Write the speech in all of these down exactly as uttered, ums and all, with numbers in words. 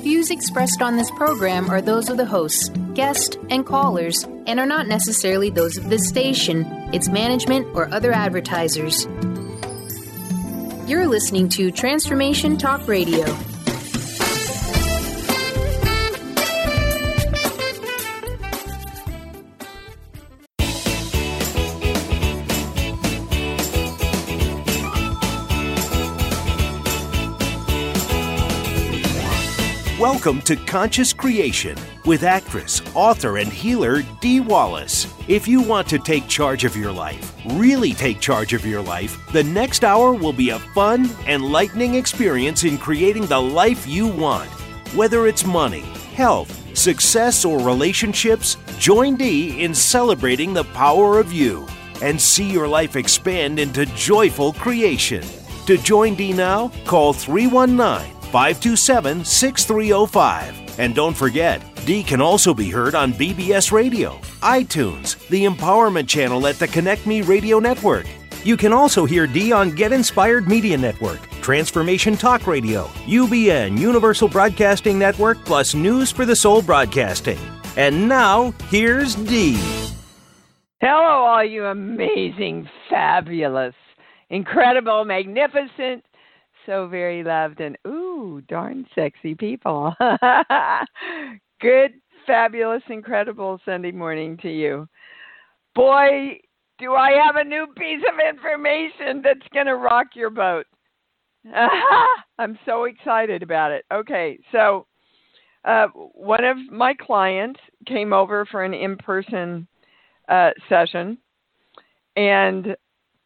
Views expressed on this program are those of the hosts, guests, and callers, and are not necessarily those of this station, its management, or other advertisers. You're listening to Transformation Talk Radio. Welcome to Conscious Creation with actress, author, and healer Dee Wallace. If you want to take charge of your life, really take charge of your life, the next hour will be a fun, enlightening experience in creating the life you want. Whether it's money, health, success, or relationships, join Dee in celebrating the power of you and see your life expand into joyful creation. To join Dee now, call three one nine, five two seven, six three zero five. And don't forget, Dee can also be heard on B B S Radio, iTunes, the Empowerment Channel at the Connect Me Radio Network. You can also hear Dee on Get Inspired Media Network, Transformation Talk Radio, U B N, Universal Broadcasting Network, plus News for the Soul Broadcasting. And now, here's Dee. Hello, all you amazing, fabulous, incredible, magnificent, so very loved, and ooh, darn sexy people. Good, fabulous, incredible Sunday morning to you. Boy, do I have a new piece of information that's going to rock your boat. I'm so excited about it. Okay, so uh, one of my clients came over for an in-person uh, session, and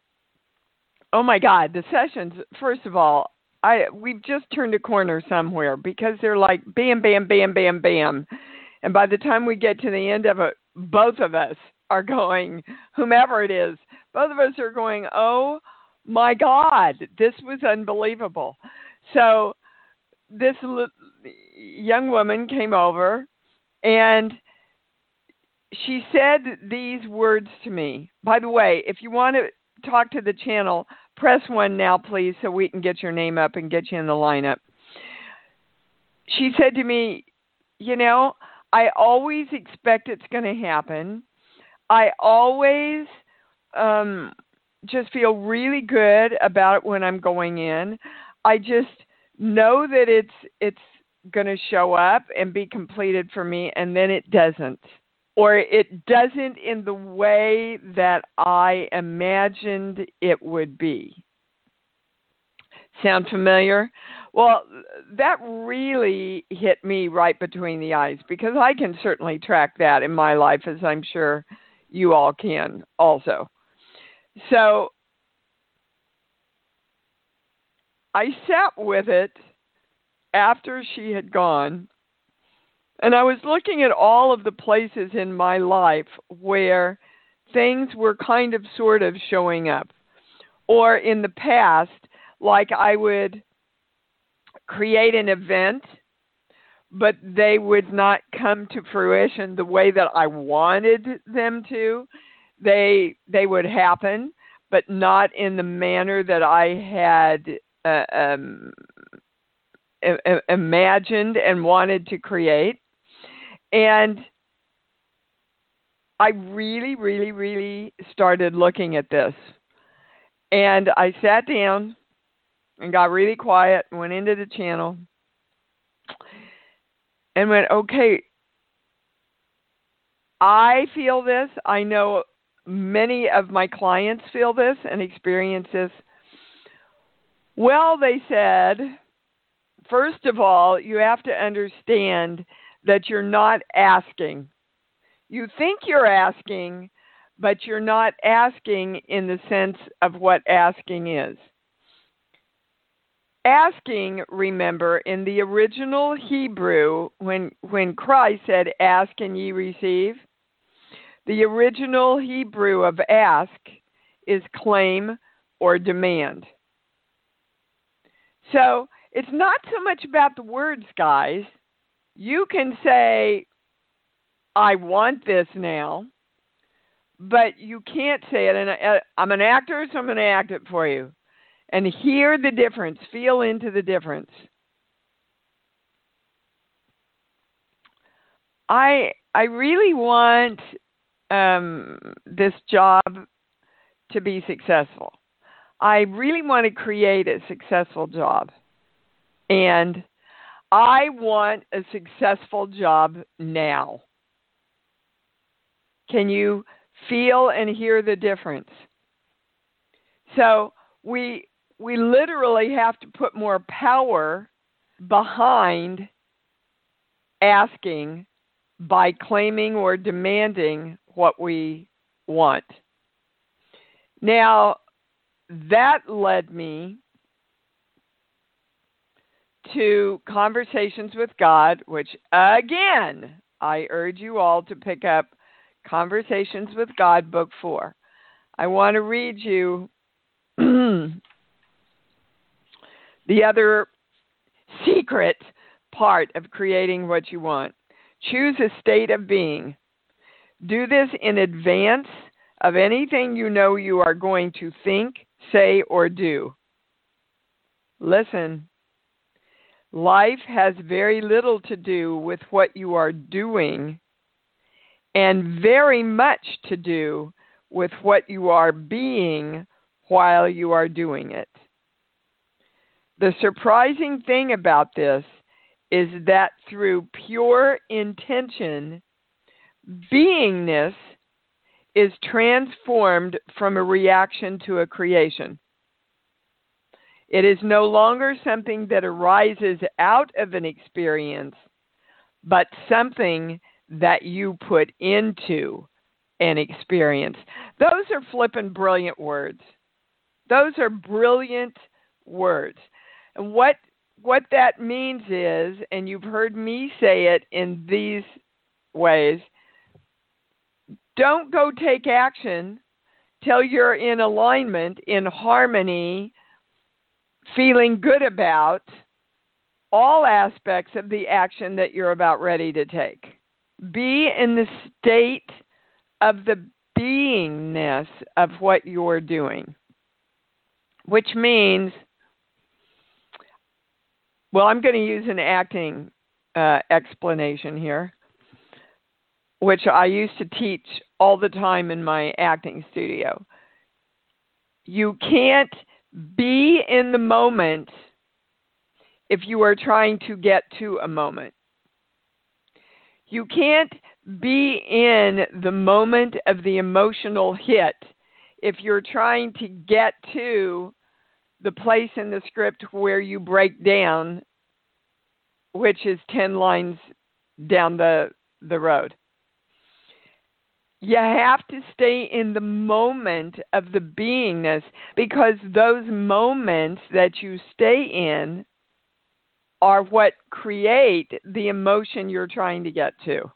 oh my God, the sessions, first of all, I we've just turned a corner somewhere because they're like bam, bam, bam, bam, bam. And by the time we get to the end of it, both of us are going, whomever it is, both of us are going, oh my God, this was unbelievable. So this l- young woman came over and she said these words to me. By the way, if you want to talk to the channel, press one now, please, so we can get your name up and get you in the lineup. She said to me, you know, I always expect it's going to happen. I always um, just feel really good about it when I'm going in. I just know that it's it's going to show up and be completed for me, and then it doesn't. Or it doesn't in the way that I imagined it would be. Sound familiar? Well, that really hit me right between the eyes because I can certainly track that in my life, as I'm sure you all can also. So I sat with it after she had gone. And I was looking at all of the places in my life where things were kind of sort of showing up. Or in the past, like I would create an event, but they would not come to fruition the way that I wanted them to. They they would happen, but not in the manner that I had uh, um, imagined and wanted to create. And I really, really, really started looking at this. And I sat down and got really quiet, went into the channel, and went, okay, I feel this. I know many of my clients feel this and experience this. Well, they said, first of all, you have to understand that you're not asking. You think you're asking, but you're not asking in the sense of what asking is. Asking, remember, in the original Hebrew, when when Christ said, ask and ye receive, the original Hebrew of ask is claim or demand. So it's not so much about the words, guys. You can say, I want this now, but you can't say it. And I, I'm an actor, so I'm going to act it for you. And hear the difference. Feel into the difference. I I really want um, this job to be successful. I really want to create a successful job. And I want a successful job now. Can you feel and hear the difference? So we we literally have to put more power behind asking by claiming or demanding what we want. Now, that led me to Conversations with God, which, again, I urge you all to pick up Conversations with God, Book four. I want to read you the other secret part of creating what you want. Choose a state of being. Do this in advance of anything you know you are going to think, say, or do. Listen, life has very little to do with what you are doing and very much to do with what you are being while you are doing it. The surprising thing about this is that through pure intention, beingness is transformed from a reaction to a creation. It is no longer something that arises out of an experience, but something that you put into an experience. Those are flippin' brilliant words. Those are brilliant words. And what what that means is, and you've heard me say it in these ways, don't go take action till you're in alignment, in harmony, feeling good about all aspects of the action that you're about ready to take. Be in the state of the beingness of what you're doing, which means, well, I'm going to use an acting uh, explanation here, which I used to teach all the time in my acting studio. You can't be in the moment if you are trying to get to a moment. You can't be in the moment of the emotional hit if you're trying to get to the place in the script where you break down, which is ten lines down the, the road. You have to stay in the moment of the beingness, because those moments that you stay in are what create the emotion you're trying to get to.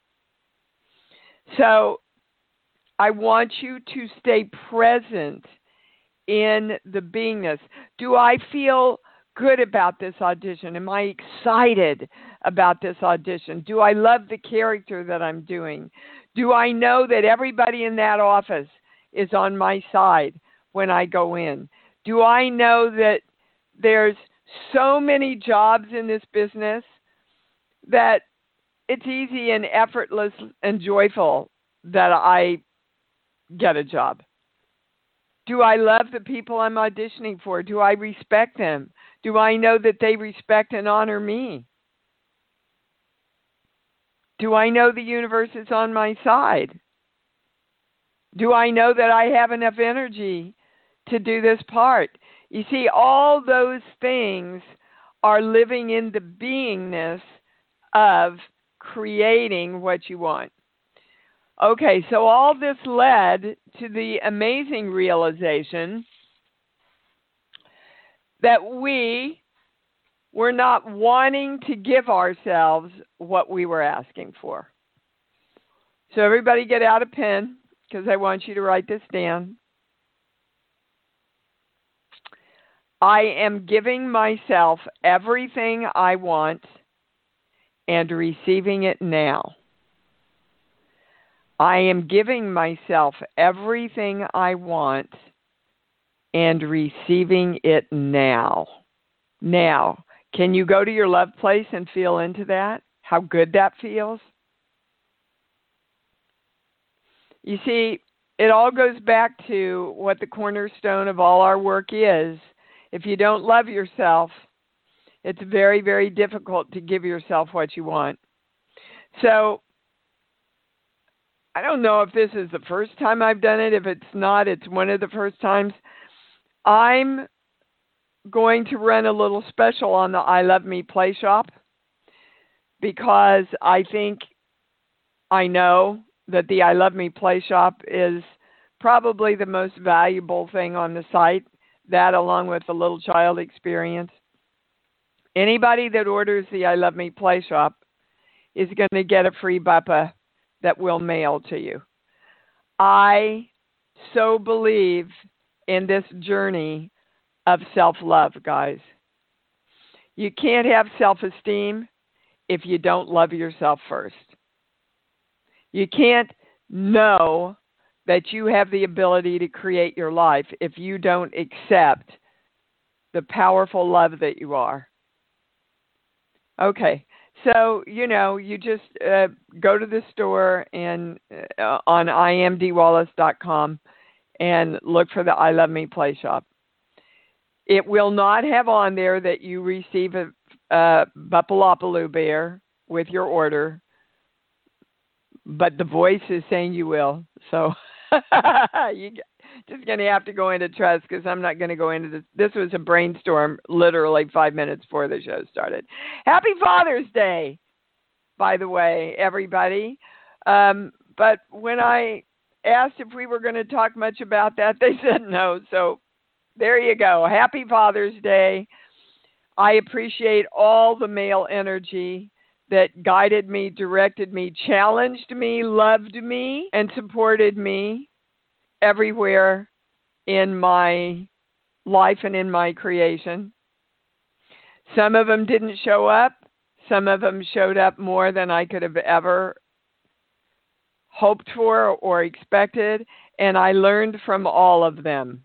So I want you to stay present in the beingness. Do I feel good about this audition? Am I excited about this audition? Do I love the character that I'm doing? Do I know that everybody in that office is on my side when I go in? Do I know that there's so many jobs in this business that it's easy and effortless and joyful that I get a job? Do I love the people I'm auditioning for? Do I respect them? Do I know that they respect and honor me? Do I know the universe is on my side? Do I know that I have enough energy to do this part? You see, all those things are living in the beingness of creating what you want. Okay, so all this led to the amazing realization that we were not wanting to give ourselves what we were asking for. So everybody get out a pen, because I want you to write this down. I am giving myself everything I want and receiving it now. I am giving myself everything I want and receiving it now. Now, can you go to your love place and feel into that? How good that feels? You see, it all goes back to what the cornerstone of all our work is. If you don't love yourself, it's very, very difficult to give yourself what you want. So, I don't know if this is the first time I've done it. If it's not, it's one of the first times. I'm going to run a little special on the I Love Me Play Shop because I think I know that the I Love Me Play Shop is probably the most valuable thing on the site, that along with the Little Child Experience. Anybody that orders the I Love Me Play Shop is going to get a free B U P A that we'll mail to you. I so believe in this journey of self-love, guys. You can't have self-esteem if you don't love yourself first. You can't know that you have the ability to create your life if you don't accept the powerful love that you are. Okay, so, you know, you just uh, go to the store and uh, on I am d wallace dot com and look for the I Love Me Play Shop. It will not have on there that you receive a, a Bupalopaloo bear with your order, but the voice is saying you will. So you're just going to have to go into trust because I'm not going to go into this. This was a brainstorm literally five minutes before the show started. Happy Father's Day, by the way, everybody. Um, but when I asked if we were going to talk much about that, they said no. So there you go. Happy Father's Day. I appreciate all the male energy that guided me, directed me, challenged me, loved me, and supported me everywhere in my life and in my creation. Some of them didn't show up. Some of them showed up more than I could have ever hoped for or expected, and I learned from all of them.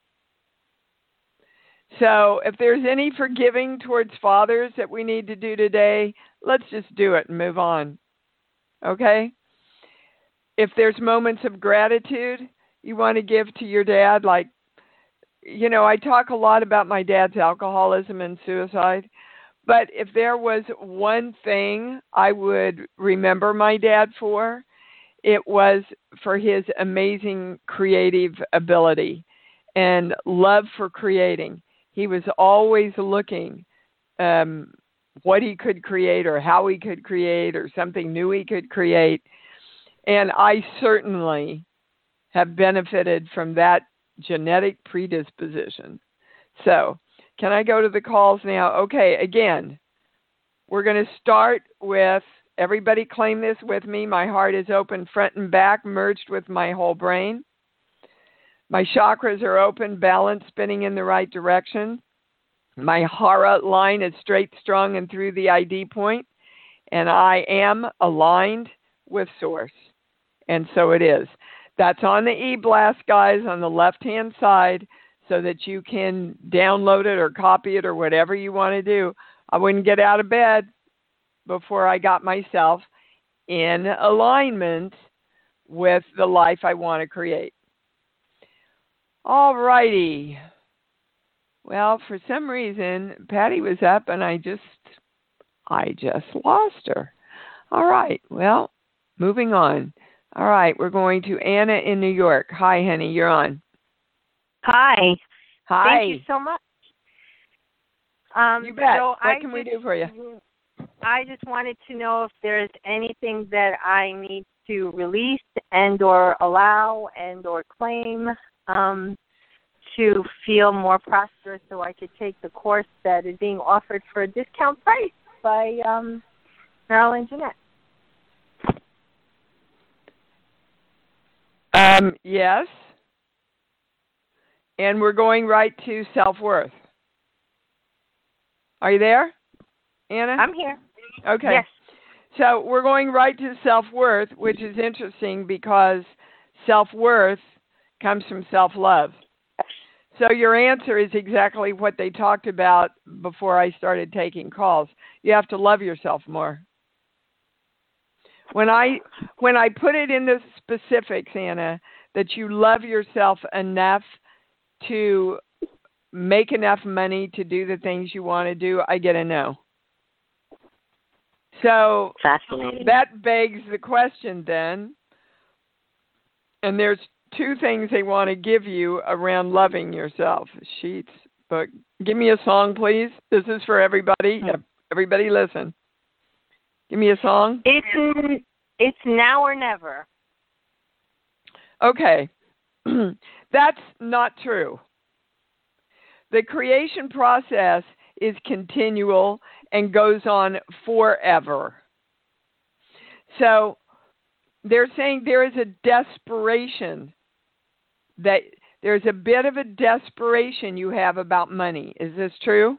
So if there's any forgiving towards fathers that we need to do today, let's just do it and move on. Okay? If there's moments of gratitude you want to give to your dad, like, you know, I talk a lot about my dad's alcoholism and suicide, but if there was one thing I would remember my dad for, it was for his amazing creative ability and love for creating. He was always looking um, what he could create or how he could create or something new he could create. And I certainly have benefited from that genetic predisposition. So can I go to the calls now? Okay, again, we're going to start with, everybody claim this with me. My heart is open front and back, merged with my whole brain. My chakras are open, balanced, spinning in the right direction. My hara line is straight, strong, and through the I D point. And I am aligned with Source. And so it is. That's on the e-blast, guys, on the left-hand side so that you can download it or copy it or whatever you want to do. I wouldn't get out of bed before I got myself in alignment with the life I want to create. All righty. Well, for some reason, Patty was up and I just, I just lost her. All right. Well, moving on. All right. We're going to Anna in New York. Hi, honey. You're on. Hi. Hi. Thank you so much. Um, you bet. So what I can just, we do for you? I just wanted to know if there's anything that I need to release and or allow and or claim um, to feel more prosperous so I could take the course that is being offered for a discount price by um, Marilyn Jeanette. Um, yes. And we're going right to self-worth. Are you there, Anna? I'm here. Okay. Yes. So we're going right to self-worth, which is interesting because self-worth comes from self-love. So your answer is exactly what they talked about before I started taking calls. You have to love yourself more. When I when I put it in the specifics, Anna, that you love yourself enough to make enough money to do the things you want to do, I get a no. So Fascinating. That begs the question then, and there's two things they want to give you around loving yourself. Sheets, book. Give me a song, please. This is for everybody. Everybody listen. Give me a song. It's, it's Now or Never. Okay. That's not true. The creation process is continual and goes on forever. So they're saying there is a desperation, that there's a bit of a desperation you have about money. Is this true?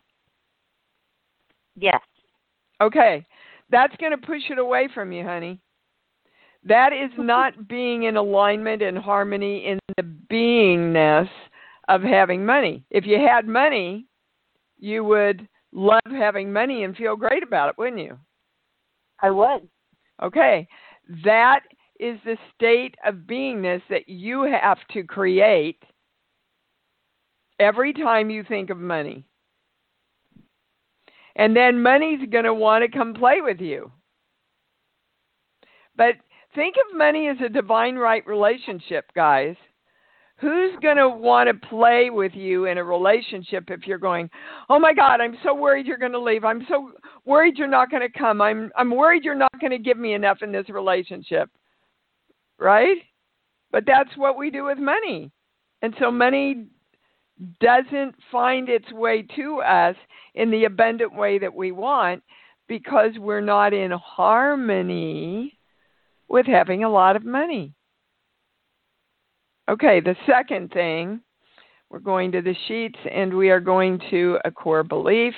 Yes. Okay. That's going to push it away from you, honey. That is not being in alignment and harmony in the beingness of having money. If you had money, you would love having money and feel great about it, wouldn't you? I would. Okay. That is the state of beingness that you have to create every time you think of money. And then money's going to want to come play with you. But think of money as a divine right relationship, guys. Who's going to want to play with you in a relationship if you're going, oh, my God, I'm so worried you're going to leave. I'm so worried you're not going to come. I'm I'm worried you're not going to give me enough in this relationship. Right? But that's what we do with money. And so money doesn't find its way to us in the abundant way that we want because we're not in harmony with having a lot of money. Okay, the second thing, we're going to the sheets and we are going to a core belief.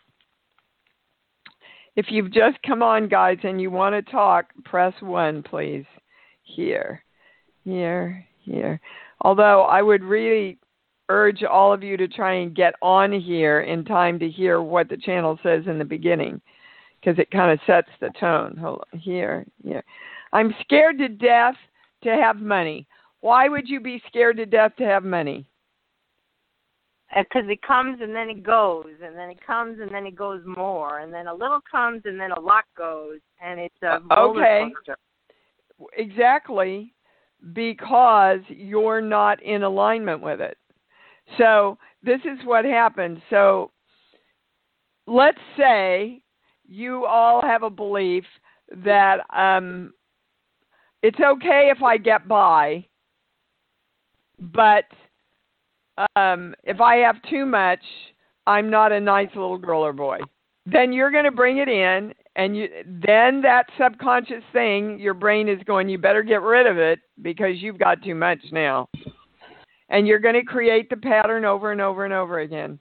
If you've just come on, guys, and you want to talk, press one, please. Here, here, here. Although I would really urge all of you to try and get on here in time to hear what the channel says in the beginning, because it kind of sets the tone. Hold on. Here, here. I'm scared to death to have money. Why would you be scared to death to have money? Because it comes and then it goes, and then it comes and then it goes more, and then a little comes and then a lot goes, and it's a roller okay. coaster. Exactly, because you're not in alignment with it. So this is what happens. So let's say you all have a belief that um, it's okay if I get by, but um, if I have too much, I'm not a nice little girl or boy. Then you're going to bring it in, and you, then that subconscious thing, your brain is going, you better get rid of it because you've got too much now. And you're going to create the pattern over and over and over again.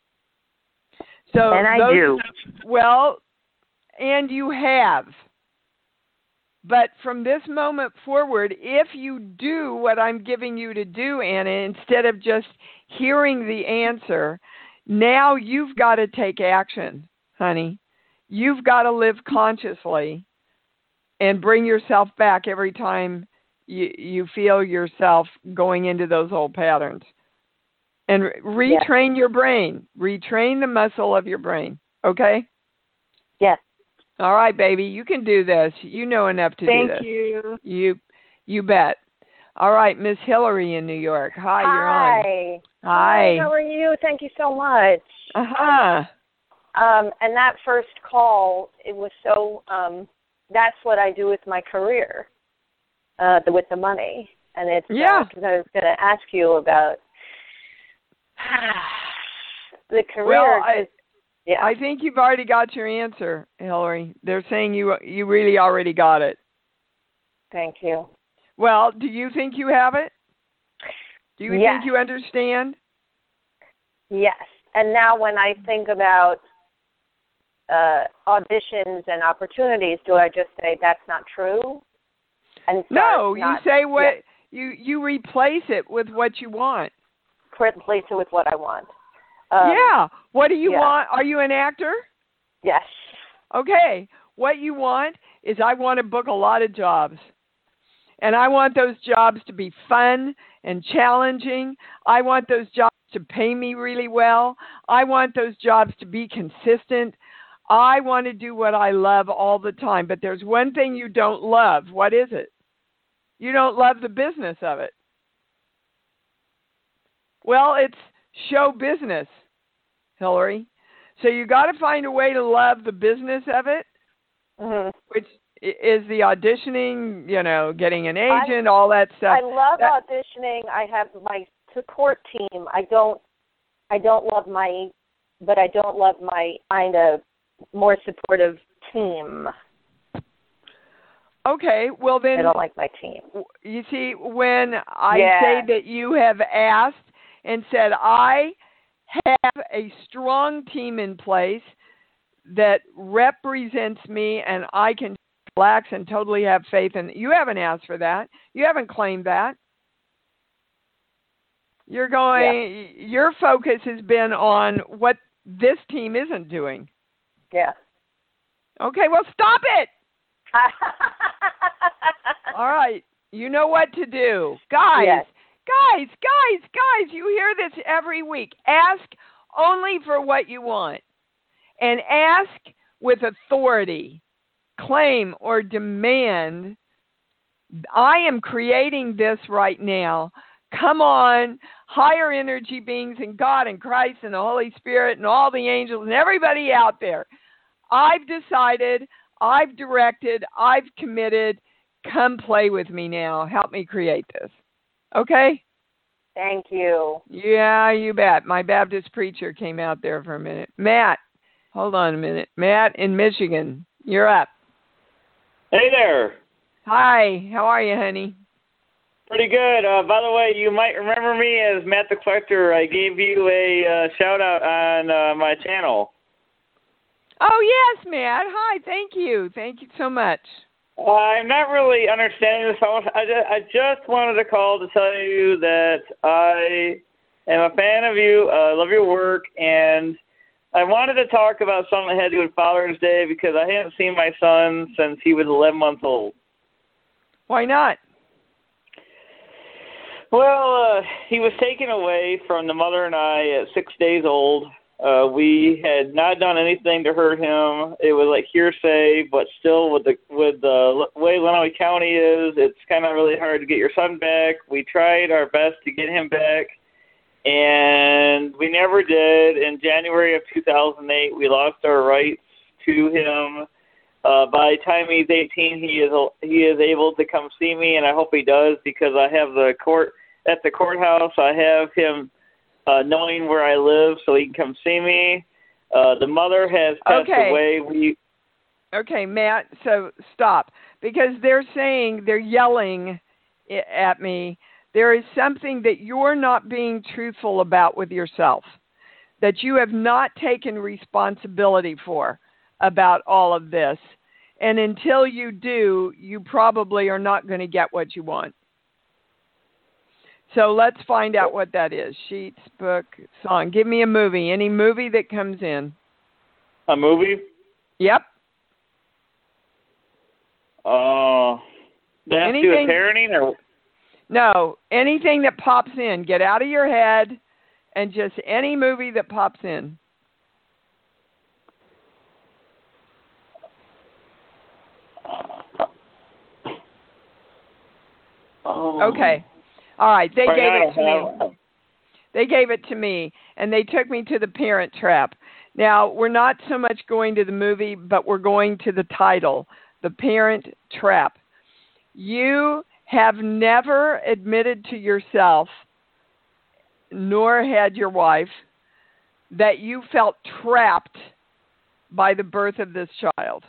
So and I those, do. Well, and you have. But from this moment forward, if you do what I'm giving you to do, Anna, instead of just hearing the answer, now you've got to take action, honey. You've got to live consciously and bring yourself back every time you, you feel yourself going into those old patterns. And re- retrain yes. your brain. Retrain the muscle of your brain. Okay? Yes. All right, baby. You can do this. You know enough to Thank do this. Thank you. You you bet. All right, Miss Hillary in New York. Hi, Hi. you're on. Hi. How are you? Thank you so much. Uh-huh. Um, and that first call, it was so, um, that's what I do with my career, uh, the, with the money. And it's, yeah. because uh, I was going to ask you about the career. Well, I, yeah. I think you've already got your answer, Hillary. They're saying you you really already got it. Thank you. Well, do you think you have it? Do you yes. think you understand? Yes. And now when I think about uh, auditions and opportunities, do I just say that's not true? And no, you not, say what yeah. you you replace it with what you want. Replace it with what I want. Um, yeah. What do you yeah. want? Are you an actor? Yes. Okay. What you want is I want to book a lot of jobs. And I want those jobs to be fun and challenging. I want those jobs to pay me really well. I want those jobs to be consistent. I want to do what I love all the time. But there's one thing you don't love. What is it? You don't love the business of it. Well, it's show business, Hillary. So you got to find a way to love the business of it, mm-hmm. which is the auditioning, you know, getting an agent, I, all that stuff. I love that, auditioning. I have my support team. I don't, I don't love my, but I don't love my kind of more supportive team. Okay, well then. I don't like my team. You see, when I yeah. say that you have asked and said, I have a strong team in place that represents me and I can relax and totally have faith in. You haven't asked for that. You haven't claimed that. You're going, yeah. Your focus has been on what this team isn't doing. Yeah. Okay, well, stop it. All right. You know what to do. Guys, yes. guys, guys, guys, you hear this every week. Ask only for what you want. And ask with authority. Claim or demand, I am creating this right now. Come on, higher energy beings and God and Christ and the Holy Spirit and all the angels and everybody out there. I've decided, I've directed, I've committed. Come play with me now. Help me create this. Okay? Thank you. Yeah, you bet. My Baptist preacher came out there for a minute. Matt, hold on a minute. Matt in Michigan, you're up. Hey there. Hi. How are you, honey? Pretty good. Uh, by the way, you might remember me as Matt the Collector. I gave you a uh, shout-out on uh, my channel. Oh, yes, Matt. Hi. Thank you. Thank you so much. Uh, I'm not really understanding this. I just, I just wanted to call to tell you that I am a fan of you. I uh, love your work, and I wanted to talk about something that had to do with Father's Day because I hadn't seen my son since he was eleven months old. Why not? Well, uh, he was taken away from the mother and I at six days old. Uh, we had not done anything to hurt him. It was like hearsay, but still with the with the way Lenawee County is, it's kind of really hard to get your son back. We tried our best to get him back. And we never did. In January of two thousand eight, we lost our rights to him. Uh, by the time he's eighteen, he is he is able to come see me, and I hope he does because I have the court at the courthouse. I have him uh, knowing where I live, so he can come see me. Uh, the mother has passed okay. away. We okay, Matt. So stop because they're saying they're yelling at me. There is something that you're not being truthful about with yourself, that you have not taken responsibility for about all of this. And until you do, you probably are not going to get what you want. So let's find out what that is. Sheets, book, song. Give me a movie. Any movie that comes in. A movie? Yep. Oh. Uh, that has to do with parenting or... No, anything that pops in. Get out of your head and just any movie that pops in. Oh. Okay. All right. They right gave now, it to me. They gave it to me, and they took me to The Parent Trap. Now, we're not so much going to the movie, but we're going to the title, The Parent Trap. You have never admitted to yourself, nor had your wife, that you felt trapped by the birth of this child.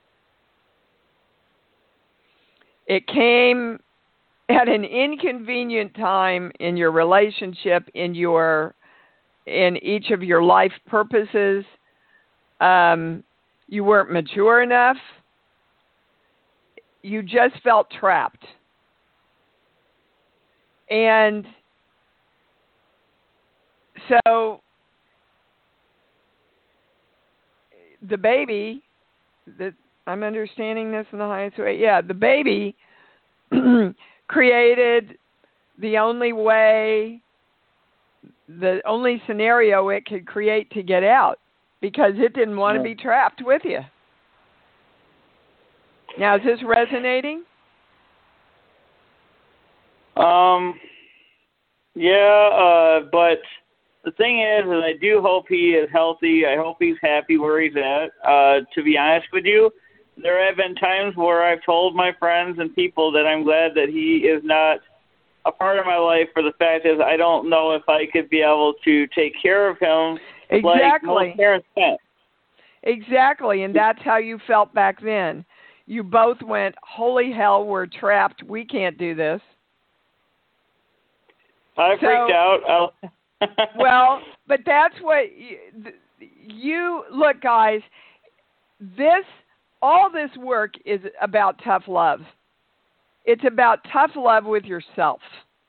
It came at an inconvenient time in your relationship, in your, in each of your life purposes. Um, you weren't mature enough. You just felt trapped. And so the baby, the I'm understanding this in the highest way. Yeah, the baby created the only way, the only scenario it could create to get out because it didn't want to be trapped with you. Now, is this resonating? Um, yeah, uh, but the thing is, is I do hope he is healthy. I hope he's happy where he's at. Uh, to be honest with you, there have been times where I've told my friends and people that I'm glad that he is not a part of my life, for the fact is I don't know if I could be able to take care of him exactly. like most parents can. Exactly, and that's how you felt back then. You both went, holy hell, we're trapped. We can't do this. I so, freaked out. Well, but that's what you, you look, guys. This, all this work is about tough love. It's about tough love with yourself.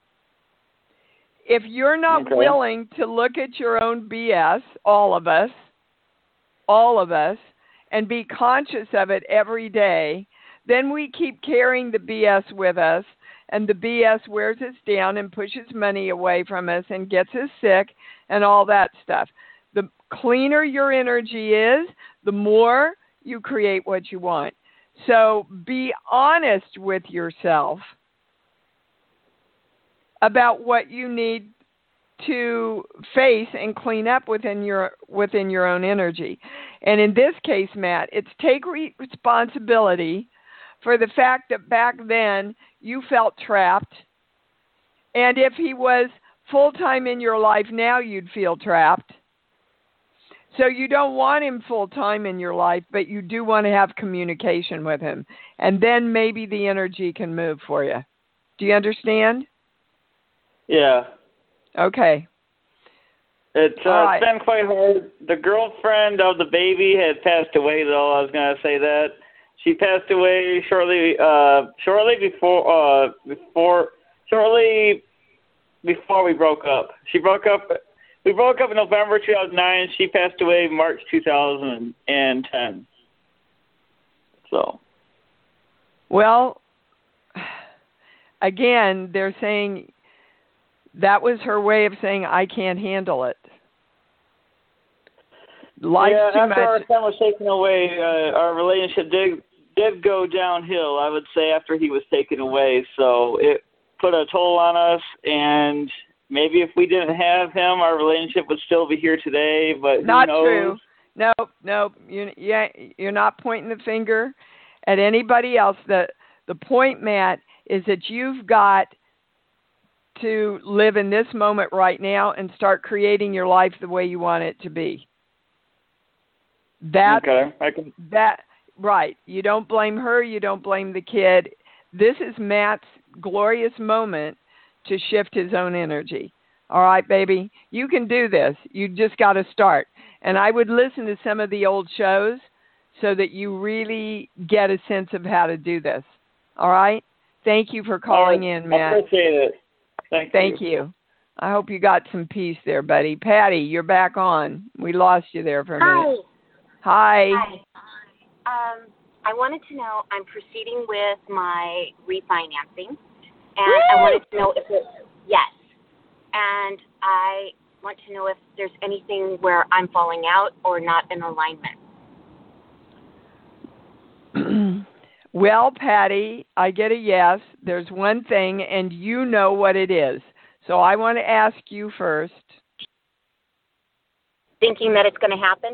If you're not okay. willing to look at your own B S, all of us, all of us, and be conscious of it every day, then we keep carrying the B S with us, and the B S wears us down and pushes money away from us and gets us sick and all that stuff. The cleaner your energy is, the more you create what you want. So be honest with yourself about what you need to face and clean up within your within your own energy. And in this case, Matt, it's take re- responsibility for the fact that back then you felt trapped. And if he was full-time in your life now, you'd feel trapped. So you don't want him full-time in your life, but you do want to have communication with him. And then maybe the energy can move for you. Do you understand? Yeah. Okay. It's, uh, right. it's been quite hard. The girlfriend of the baby had passed away, though. I was going to say that. She passed away shortly uh, shortly before, uh, before, shortly before we broke up. She broke up... We broke up in November two thousand nine. She passed away in March two thousand ten. So. Well, again, they're saying that was her way of saying, I can't handle it. Life's yeah, too after much. our son was taken away, uh, our relationship did, did go downhill, I would say, after he was taken away. So it put a toll on us, and maybe if we didn't have him, our relationship would still be here today, but not who knows? True. Nope, nope. You, yeah, you're not pointing the finger at anybody else. The the point, Matt, is that you've got to live in this moment right now and start creating your life the way you want it to be. That's, okay, I can. That right. You don't blame her. You don't blame the kid. This is Matt's glorious moment to shift his own energy. All right, baby, you can do this. You just got to start. And I would listen to some of the old shows so that you really get a sense of how to do this. All right? Thank you for calling right. in, Matt. I appreciate it. Thank, Thank you. you. I hope you got some peace there, buddy. Patty, you're back on. We lost you there for a minute. Hi. Hi. Hi. Um, I wanted to know, I'm proceeding with my refinancing, and Woo! I wanted to know if it, yes, and I want to know if there's anything where I'm falling out or not in alignment. Well, Patty, I get a yes. There's one thing, and you know what it is. So I want to ask you first. Thinking that it's going to happen?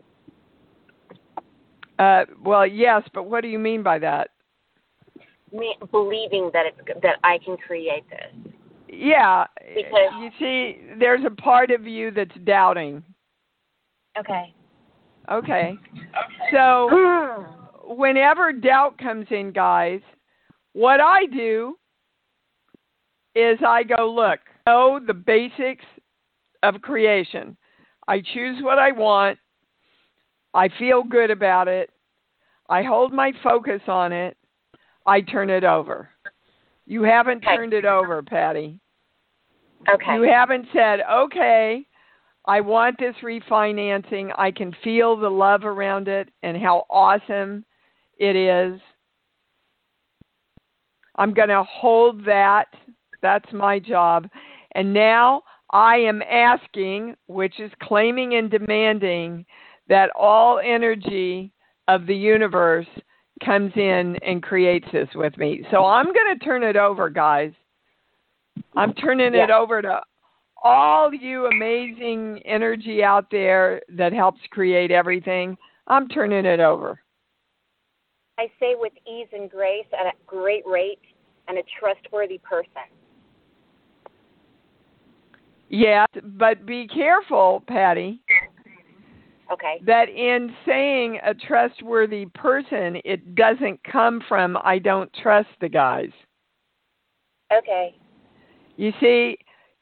Uh, well, yes, but what do you mean by that? Me, believing that it's that I can create this. Yeah, because, you see, there's a part of you that's doubting. Okay. Okay. So whenever doubt comes in, guys, what I do is I go, look, know the basics of creation. I choose what I want. I feel good about it. I hold my focus on it. I turn it over. You haven't okay. turned it over, Patty. Okay. You haven't said, okay, I want this refinancing. I can feel the love around it and how awesome it is. I'm going to hold that. That's my job. And now I am asking, which is claiming and demanding, that all energy of the universe comes in and creates this with me. So I'm going to turn it over, guys. I'm turning Yeah. it over to all you amazing energy out there that helps create everything. I'm turning it over. I say with ease and grace at a great rate and a trustworthy person. Yes, but be careful, Patty, Okay. that in saying a trustworthy person, it doesn't come from I don't trust the guys. Okay. You see,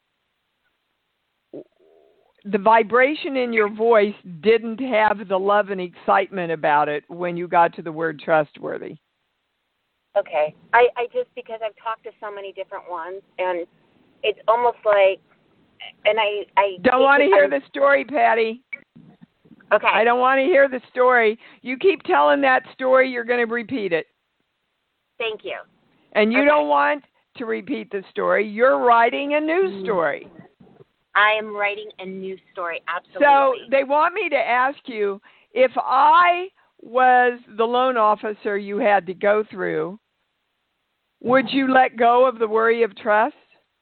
the vibration in your voice didn't have the love and excitement about it when you got to the word trustworthy. Okay. I, I just, because I've talked to so many different ones, and it's almost like, and I, I Don't want to hear the story, Patty. Okay. I don't want to hear the story. You keep telling that story, you're going to repeat it. Thank you. And you Okay. don't want to repeat the story. You're writing a new story. I am writing a new story, absolutely. So they want me to ask you, if I was the loan officer you had to go through, would you let go of the worry of trust?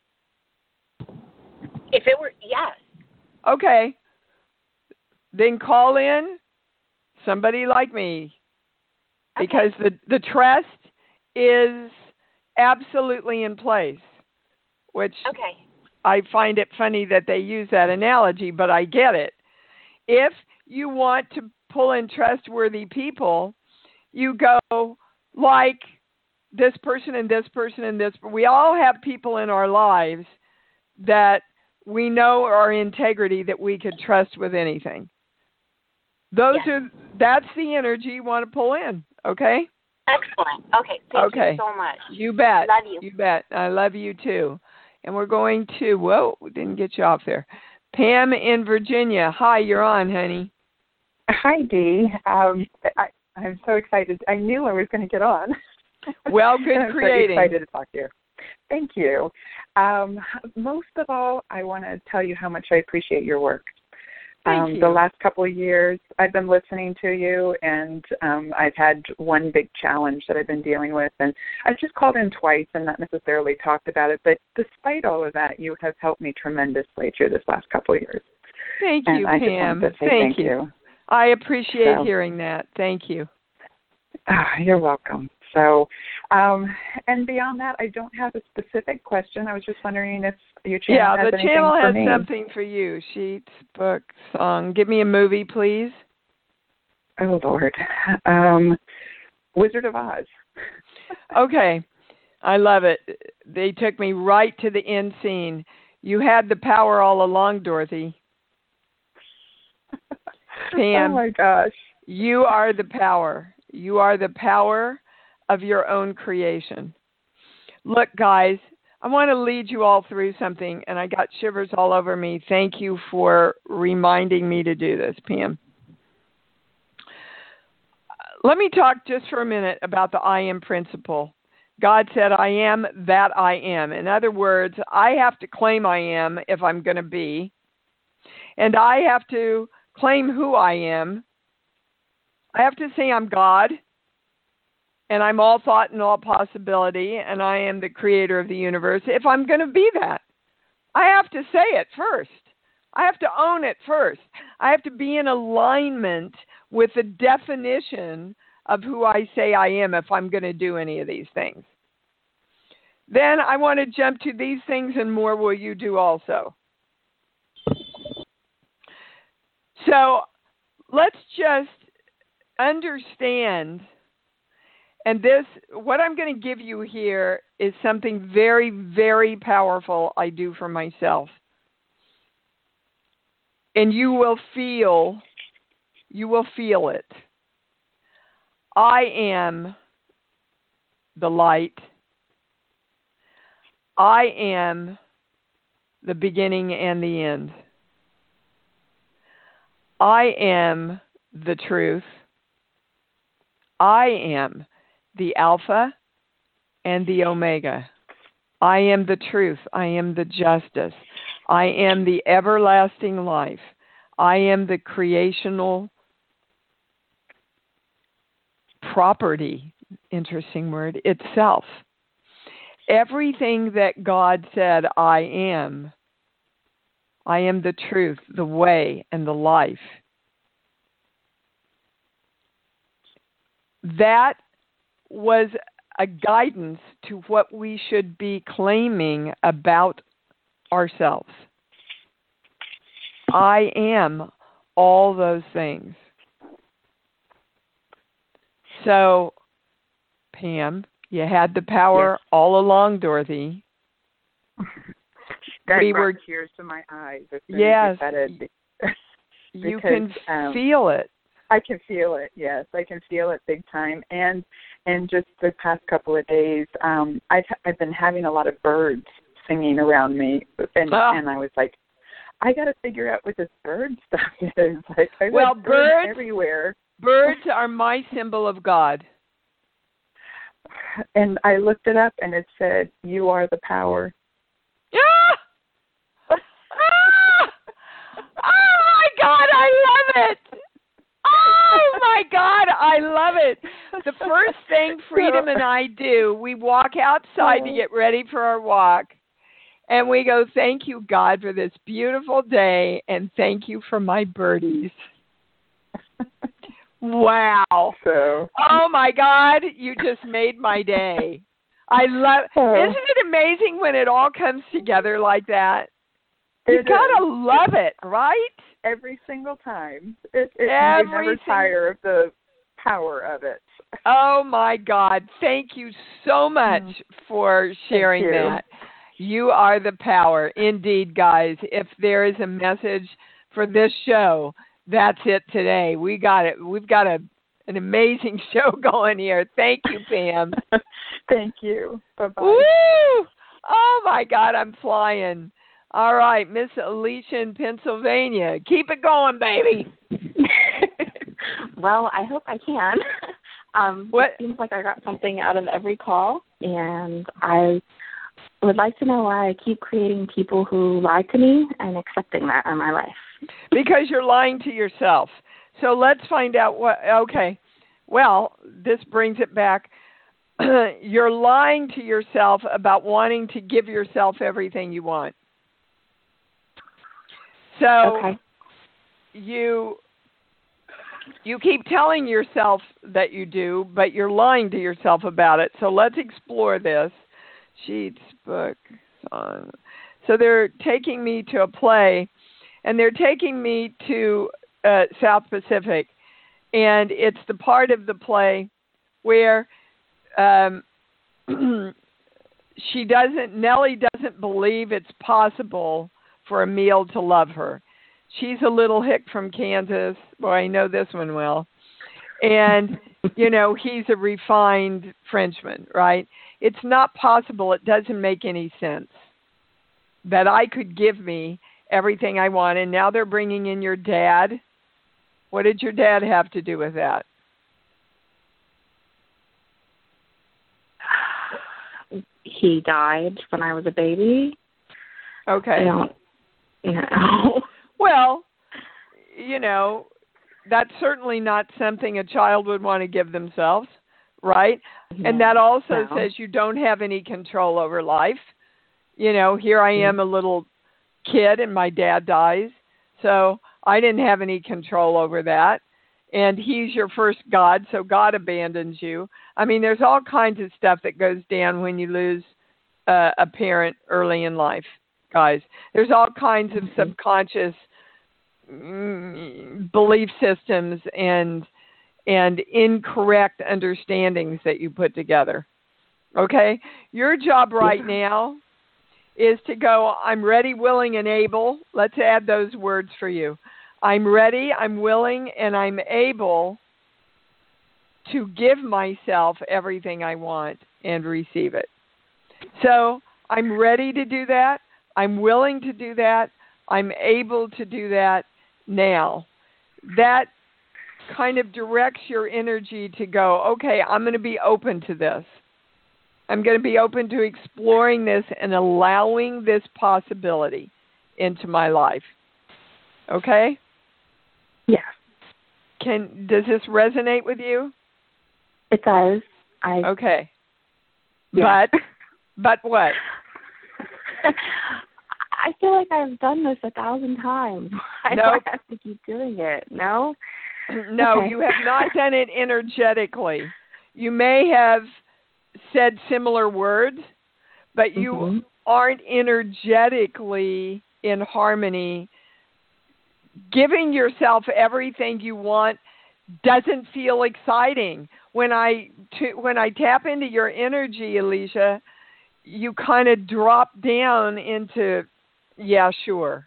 If it were, yes. Okay. Then call in somebody like me. Okay. Because the, the trust is absolutely in place, which Okay. I find it funny that they use that analogy, but I get it. If you want to pull in trustworthy people, you go like this person and this person and this. We all have people in our lives that we know are integrity that we could trust with anything. Those Yes. are that's the energy you want to pull in, okay? Excellent. Okay. Thank Okay. you so much. You bet. Love you. You bet. I love you too. And we're going to, whoa, we didn't get you off there. Pam in Virginia. Hi, you're on, honey. Hi, Dee. Um, I, I'm so excited. I knew I was going to get on. Well, good I'm creating. so excited to talk to you. Thank you. Um, most of all, I want to tell you how much I appreciate your work. Thank um, you. The last couple of years, I've been listening to you, and um, I've had one big challenge that I've been dealing with, and I've just called in twice and not necessarily talked about it. But despite all of that, you have helped me tremendously through this last couple of years. Thank and you, I just Pam. wanted to say Thank thank you. you. I appreciate So- hearing that. Thank you. Ah, you're welcome. So, um, and beyond that, I don't have a specific question. I was just wondering if your channel Yeah, has the anything channel for has me. something for you. Sheets, book, song. Give me a movie, please. Oh, Lord. Um, Wizard of Oz. Okay. I love it. They took me right to the end scene. You had the power all along, Dorothy. Pam, Oh, my gosh. you are the power. You are the power of your own creation. Look, guys, I want to lead you all through something, and I got shivers all over me. Thank you for reminding me to do this, Pam. Let me talk just for a minute about the I am principle. God said, I am that I am. In other words, I have to claim I am if I'm going to be, and I have to claim who I am. I have to say I'm God, and I'm all thought and all possibility, and I am the creator of the universe. If I'm going to be that, I have to say it first. I have to own it first. I have to be in alignment with the definition of who I say I am if I'm going to do any of these things. Then I want to jump to these things and more will you do also. So let's just understand, and this, what I'm going to give you here is something very, very powerful I do for myself. And you will feel, you will feel it. I am the light. I am the beginning and the end. I am the truth. I am the Alpha and the Omega. I am the truth. I am the justice. I am the everlasting life. I am the creational property, interesting word, itself. Everything that God said I am, I am the truth, the way, and the life. That was a guidance to what we should be claiming about ourselves. I am all those things. So, Pam, you had the power yes. all along, Dorothy. That we brought were tears to my eyes. As soon yes, as you said it. because, you can um, feel it. I can feel it. Yes, I can feel it big time. And and just the past couple of days, um, I've I've been having a lot of birds singing around me, and oh. and I was like, I got to figure out what this bird stuff is. Like, I well, birds, birds everywhere. Birds are my symbol of God. And I looked it up, and it said, "You are the power." Ah! ah! Oh my God, I love it! Oh my God, I love it! The first thing Freedom and I do, we walk outside to get ready for our walk, and we go, "Thank you, God, for this beautiful day, and thank you for my birdies." Wow. So. Oh, my God. You just made my day. I love oh. Isn't it amazing when it all comes together like that? You got to love it, right? Every single time. It, it, Every you never sing- tire of the power of it. Oh, my God. Thank you so much mm. for sharing you. that. You are the power. Indeed, guys. If there is a message for this show, that's it today. We got it. We've got a an amazing show going here. Thank you, Pam. Thank you. Bye-bye. Woo! Oh, my God, I'm flying. All right, Miss Alicia in Pennsylvania. Keep it going, baby. Well, I hope I can. Um, what? It seems like I got something out of every call, and I would like to know why I keep creating people who lie to me and accepting that in my life. Because you're lying to yourself. So let's find out what, okay. Well, this brings it back. You're lying to yourself about wanting to give yourself everything you want. So okay. you you keep telling yourself that you do, but you're lying to yourself about it. So let's explore this. Sheets, book, song. So they're taking me to a play, and they're taking me to uh, South Pacific, and it's the part of the play where um, she doesn't, Nellie doesn't believe it's possible for Emil to love her. She's a little hick from Kansas. Boy, I know this one well. And, you know, he's a refined Frenchman, right? It's not possible. It doesn't make any sense that I could give me everything I want. And now they're bringing in your dad. What did your dad have to do with that? He died when I was a baby. Okay. I don't, you know. Well, you know, that's certainly not something a child would want to give themselves, right? Yeah, and that also no. says you don't have any control over life. You know, here I am, a little kid, and my dad dies. So I didn't have any control over that. And he's your first God, so God abandons you. I mean, there's all kinds of stuff that goes down when you lose uh, a parent early in life, guys. There's all kinds of mm-hmm. subconscious mm, belief systems and and incorrect understandings that you put together. Okay? Your job right yeah. now is to go, I'm ready, willing, and able. Let's add those words for you. I'm ready, I'm willing, and I'm able to give myself everything I want and receive it. So I'm ready to do that. I'm willing to do that. I'm able to do that now. That kind of directs your energy to go, okay, I'm going to be open to this. I'm going to be open to exploring this and allowing this possibility into my life. Okay? Yeah. Can does this resonate with you? It does. I Okay. Yeah. But but what? I feel like I've done this a thousand times. I Nope. don't have to keep doing it. No? No, Okay. you have not done it energetically. You may have said similar words, but you Mhm. aren't energetically in harmony. Giving yourself everything you want doesn't feel exciting. When I t- when I tap into your energy, Alicia, you kind of drop down into, yeah, sure.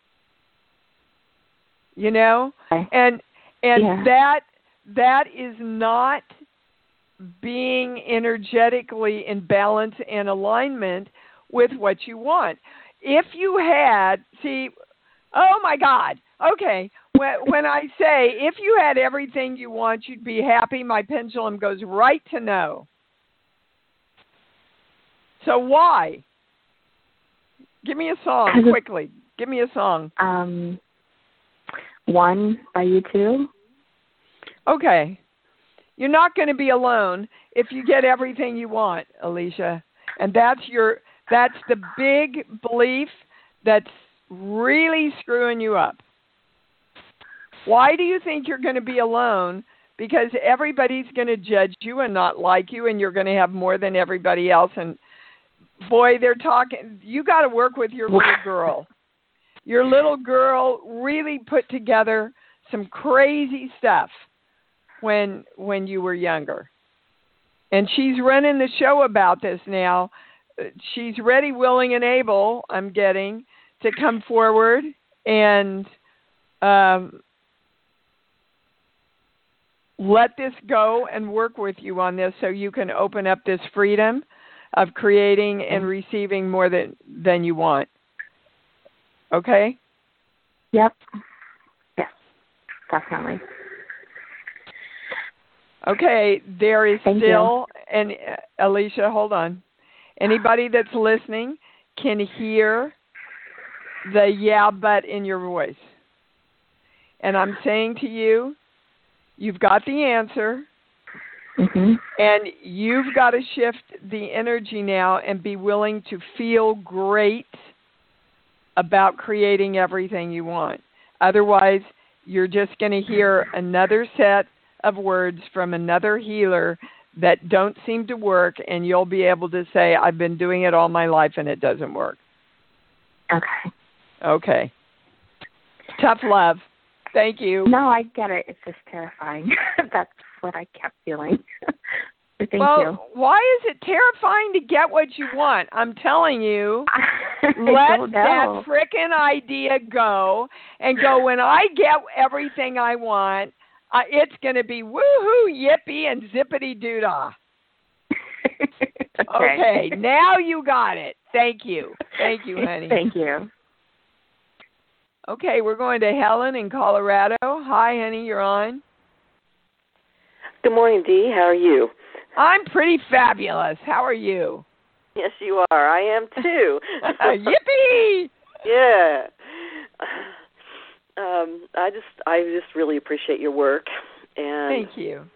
You know? Okay. And and Yeah. that that is not being energetically in balance and alignment with what you want. If you had, see, oh my God, okay, when, when I say if you had everything you want, you'd be happy, my pendulum goes right to no. So why? Give me a song quickly. Give me a song. Um, One by U two. Okay. You're not going to be alone if you get everything you want, Alicia. And that's your that's the big belief that's really screwing you up. Why do you think you're going to be alone? Because everybody's going to judge you and not like you, and you're going to have more than everybody else. And boy, they're talking. You got to work with your little girl. Your little girl really put together some crazy stuff when when you were younger. And she's running the show about this now. She's ready, willing, and able, I'm getting, to come forward and um, let this go and work with you on this so you can open up this freedom of creating and receiving more than, than you want. Okay? Yep. Yes, definitely. Okay, there is Thank still, and uh, Alicia, hold on. Anybody that's listening can hear the yeah, but in your voice. And I'm saying to you, you've got the answer, Mhm. and you've got to shift the energy now and be willing to feel great about creating everything you want. Otherwise, you're just going to hear another set of words from another healer that don't seem to work, and you'll be able to say, I've been doing it all my life and it doesn't work. Okay. Okay. Tough love. Thank you. No, I get it. It's just terrifying. That's what I kept feeling. Thank well, you. Why is it terrifying to get what you want? I'm telling you, let don't that know. frickin' idea go and go, when I get everything I want, uh, it's going to be woohoo, yippee, and zippity-doo-dah. Okay. Okay, now you got it. Thank you. Thank you, honey. Thank you. Okay, we're going to Helen in Colorado. Hi, honey, you're on. Good morning, Dee. How are you? I'm pretty fabulous. How are you? Yes, you are. I am too. Yippee! Yeah. Um, I just, I just really appreciate your work, and thank you.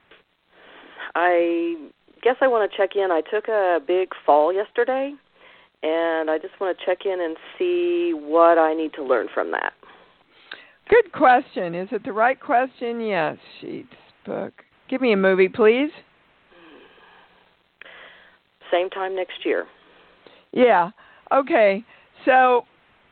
I guess I want to check in. I took a big fall yesterday, and I just want to check in and see what I need to learn from that. Good question. Is it the right question? Yes. Sheets, book. Give me a movie, please. Same time next year. Yeah. Okay. So,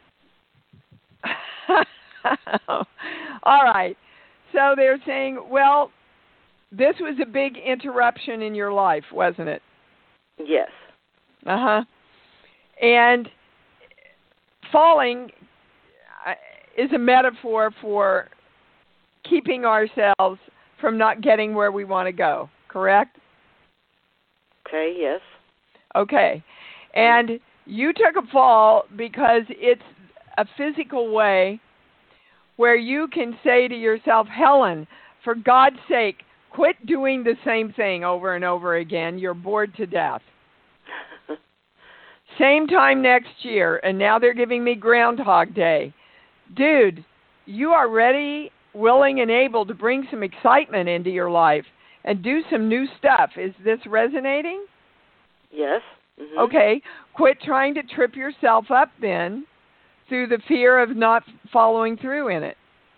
all right. So they're saying, well, this was a big interruption in your life, wasn't it? Yes. Uh-huh. And falling is a metaphor for keeping ourselves from not getting where we want to go, correct? Okay, yes. Okay. And you took a fall because it's a physical way where you can say to yourself, Helen, for God's sake, quit doing the same thing over and over again. You're bored to death. Same time next year, and now they're giving me Groundhog Day. Dude, you are ready, willing, and able to bring some excitement into your life and do some new stuff. Is this resonating? Yes. Mm-hmm. Okay. Quit trying to trip yourself up then through the fear of not following through in it.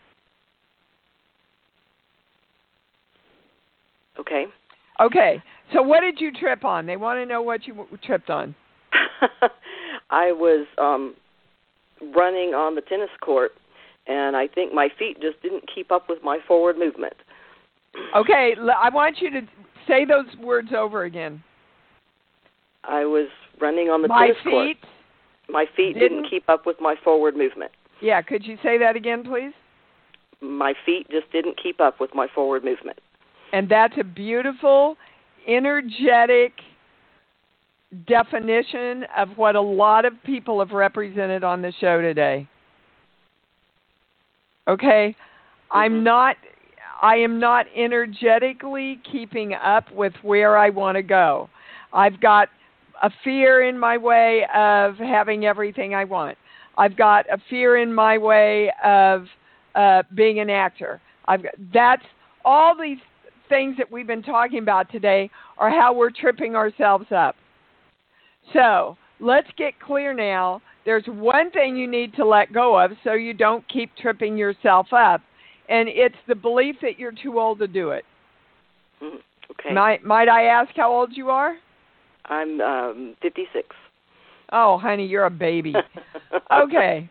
Okay. Okay. So what did you trip on? They want to know what you tripped on. I was um, running on the tennis court, and I think my feet just didn't keep up with my forward movement. Okay. I want you to say those words over again. I was running on the my tennis feet court. My feet didn't, didn't keep up with my forward movement. Yeah. Could you say that again, please? My feet just didn't keep up with my forward movement. And that's a beautiful, energetic definition of what a lot of people have represented on the show today. Okay? Mm-hmm. I'm not I am not energetically keeping up with where I want to go. I've got a fear in my way of having everything I want. I've got a fear in my way of uh, being an actor. I've got, that's all these things that we've been talking about today are how we're tripping ourselves up. So let's get clear now. There's one thing you need to let go of so you don't keep tripping yourself up, and it's the belief that you're too old to do it. Okay. Might, might I ask how old you are? I'm um, fifty-six. Oh, honey, you're a baby. Okay.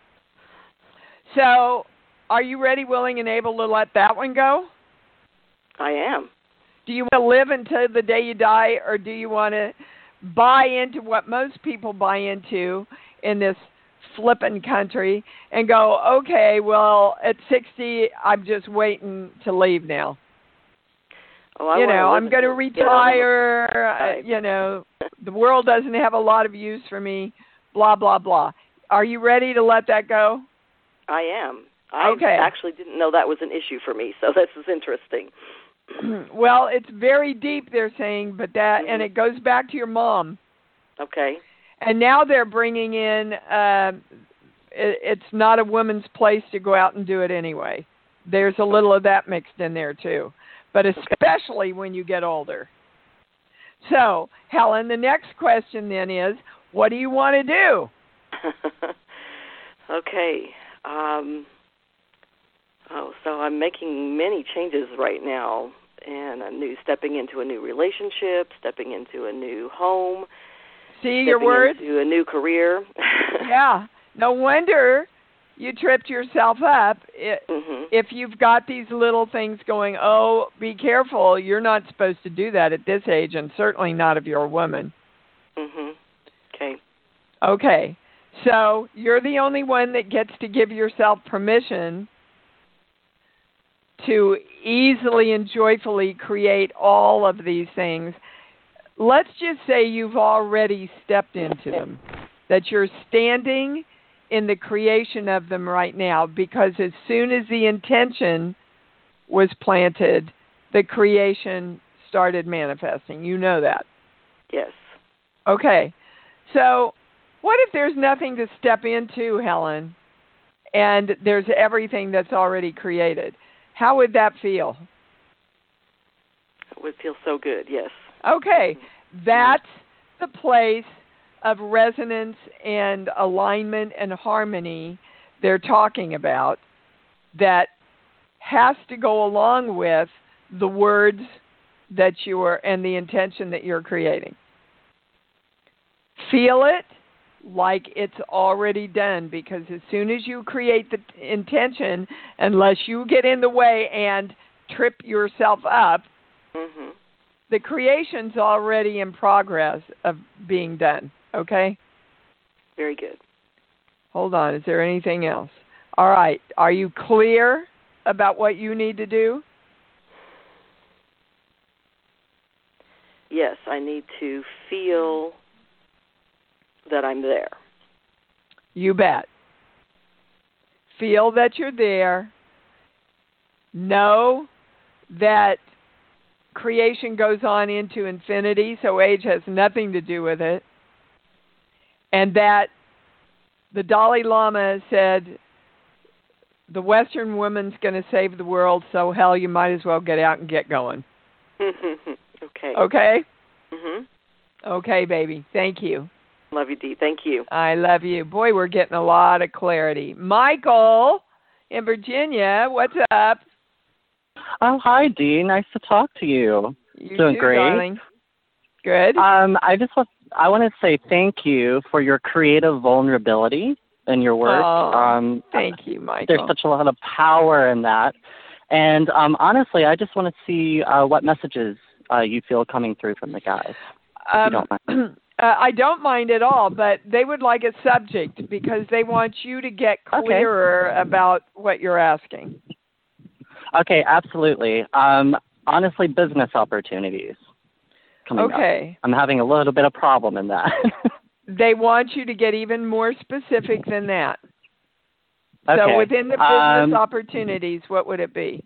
So are you ready, willing, and able to let that one go? I am. Do you want to live until the day you die, or do you want to buy into what most people buy into in this flippin' country and go, okay, well, at sixty, I'm just waiting to leave now. Oh, I you know, I'm going to to retire. Uh, you know, the world doesn't have a lot of use for me, blah, blah, blah. Are you ready to let that go? I am. I okay. actually didn't know that was an issue for me, so this is interesting. Well, it's very deep, they're saying, but that, mm-hmm. and it goes back to your mom. Okay. And now they're bringing in, uh, it, it's not a woman's place to go out and do it anyway. There's a little of that mixed in there, too. But especially okay. when you get older. So, Helen, the next question then is, what do you want to do? Okay. Um, oh, so I'm making many changes right now, and a new stepping into a new relationship, stepping into a new home. See your words? Into a new career. Yeah. No wonder you tripped yourself up. It, mm-hmm. If you've got these little things going, oh, be careful, you're not supposed to do that at this age, and certainly not if you're a woman. Mm-hmm. Okay. Okay. So you're the only one that gets to give yourself permission to easily and joyfully create all of these things. Let's just say you've already stepped into them, that you're standing in the creation of them right now, because as soon as the intention was planted, the creation started manifesting. You know that. Yes. Okay. So what if there's nothing to step into, Helen, and there's everything that's already created? How would that feel? It would feel so good, yes. Okay. That's the place of resonance and alignment and harmony they're talking about that has to go along with the words that you are and the intention that you're creating. Feel it like it's already done, because as soon as you create the intention, unless you get in the way and trip yourself up, mm-hmm. the creation's already in progress of being done. Okay? Very good. Hold on. Is there anything else? All right. Are you clear about what you need to do? Yes, I need to feel that I'm there. You bet. Feel that you're there. Know that creation goes on into infinity, so age has nothing to do with it, and that the Dalai Lama said the Western woman's going to save the world, so hell, you might as well get out and get going. Okay. Okay? Mhm. Okay, baby. Thank you. Love you, Dee. Thank you. I love you. Boy, we're getting a lot of clarity. Michael in Virginia, what's up? Oh, hi, Dee. Nice to talk to you. You Doing too, great. darling. Good. Um, I just want I want to say thank you for your creative vulnerability in your work. Oh, um, thank you, Michael. There's such a lot of power in that. And um, honestly, I just want to see uh, what messages uh, you feel coming through from the guys. If Um, you don't mind. uh, I don't mind at all, but they would like a subject because they want you to get clearer Okay. about what you're asking. Okay, absolutely. Um, honestly, business opportunities coming up. Okay. I'm having a little bit of problem in that. They want you to get even more specific than that. Okay. So within the business um, opportunities, what would it be?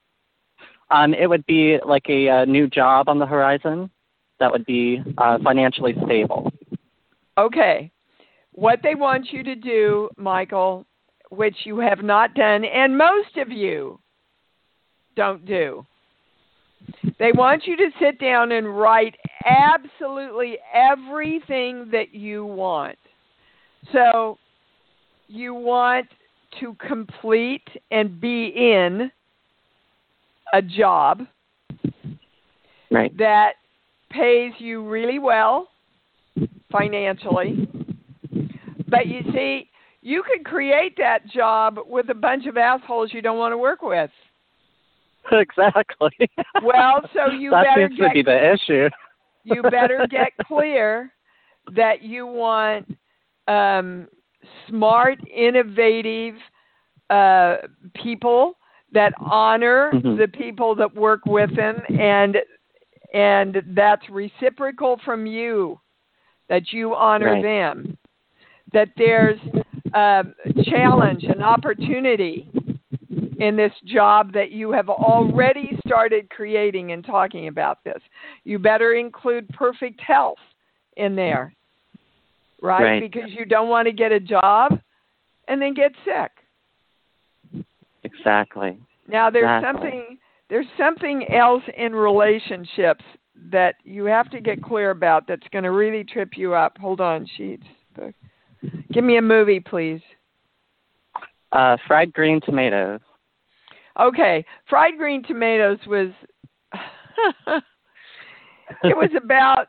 Um, it would be like a, uh new job on the horizon that would be uh, financially stable. Okay. What they want you to do, Michael, which you have not done, and most of you don't do, they want you to sit down and write absolutely everything that you want. So you want to complete and be in a job right. that pays you really well financially. But you see, you could create that job with a bunch of assholes you don't want to work with. Exactly. Well, so you that better seems get to be the issue. you better get clear that you want um, smart, innovative uh, people that honor Mhm. the people that work with them, and and that's reciprocal from you, that you honor Right. them, that there's a challenge, an opportunity in this job that you have already started creating and talking about this. You better include perfect health in there, right? Right. Because you don't want to get a job and then get sick. Exactly. Now there's Exactly. something there's something else in relationships that you have to get clear about that's going to really trip you up. Hold on, sheets. Give me a movie, please. Uh, fried green tomatoes. Okay, fried green tomatoes was it was about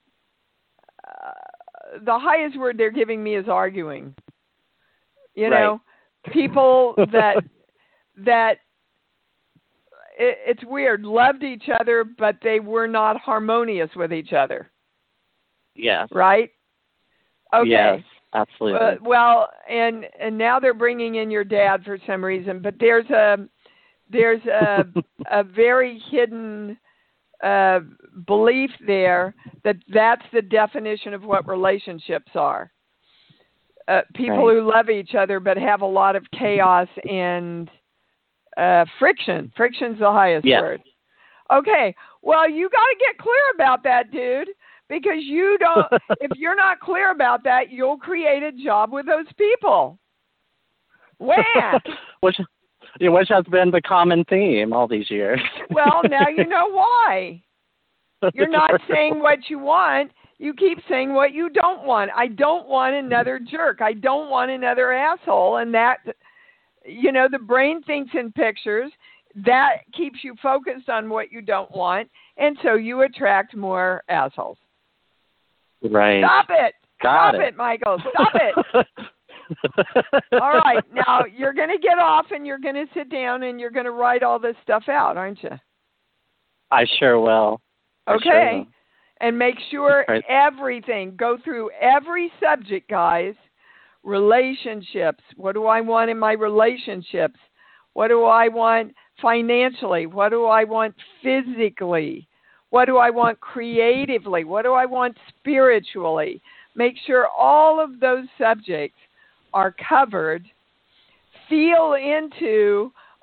uh, the highest word they're giving me is arguing. You know, Right. people that that it, it's weird, loved each other, but they were not harmonious with each other. Yes. Right? Okay. Yes, absolutely. Uh, well, and and now they're bringing in your dad for some reason, but there's a there's a a very hidden uh, belief there that that's the definition of what relationships are. Uh, people Right. who love each other but have a lot of chaos and uh, friction. Friction's the highest Yes. word. Okay. Well, you got to get clear about that, dude. Because you don't, if you're not clear about that, you'll create a job with those people. Wham! which, yeah, which has been the common theme all these years. Well, now you know why. You're not saying what you want. You keep saying what you don't want. I don't want another jerk. I don't want another asshole. And that, you know, the brain thinks in pictures. That keeps you focused on what you don't want. And so you attract more assholes. Right. Stop it. Got Stop it. it, Michael. Stop it. All right. Now, you're going to get off and you're going to sit down and you're going to write all this stuff out, aren't you? I sure will. I Okay. sure will. And make sure Right. everything, go through every subject, guys. Relationships. What do I want in my relationships? What do I want financially? What do I want physically? What do I want creatively? What do I want spiritually? Make sure all of those subjects are covered. Feel into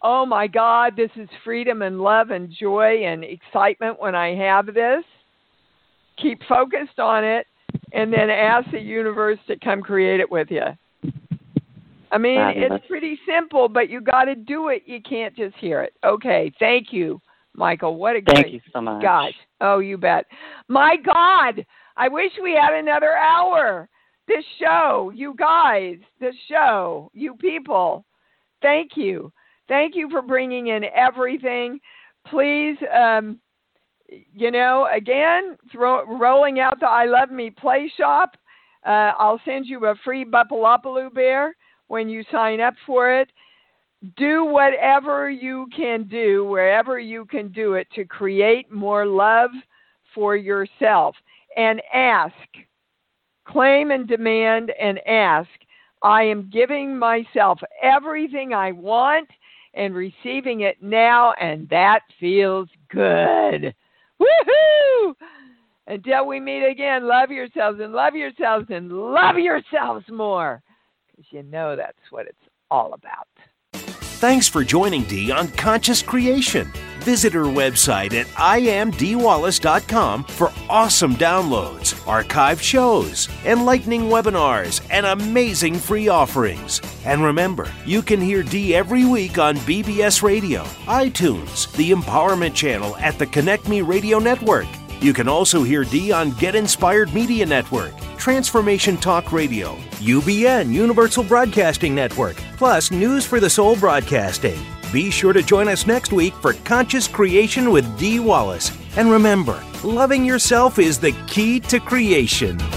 oh my God, this is freedom and love and joy and excitement when I have this. Keep focused on it, and then ask the universe to come create it with you. I mean, Fabulous. It's pretty simple, but you got to do it. You can't just hear it. Okay, thank you, Michael. What a Thank great you so much. gosh. Oh, you bet. My God, I wish we had another hour. This show, you guys, this show, you people, thank you. Thank you for bringing in everything. Please, um, you know, again, throw, rolling out the I Love Me Play Shop. Uh, I'll send you a free Bupalopaloo bear when you sign up for it. Do whatever you can do, wherever you can do it, to create more love for yourself. And ask, claim and demand and ask, I am giving myself everything I want and receiving it now, and that feels good. Woohoo! Until we meet again, love yourselves and love yourselves and love yourselves more, because you know that's what it's all about. Thanks for joining Dee on Conscious Creation. Visit her website at I am dee wallace dot com for awesome downloads, archived shows, enlightening webinars, and amazing free offerings. And remember, you can hear Dee every week on B B S Radio, iTunes, the Empowerment Channel at the Connect Me Radio Network. You can also hear Dee on Get Inspired Media Network, Transformation Talk Radio, U B N Universal Broadcasting Network, plus News for the Soul Broadcasting. Be sure to join us next week for Conscious Creation with Dee Wallace. And remember, loving yourself is the key to creation.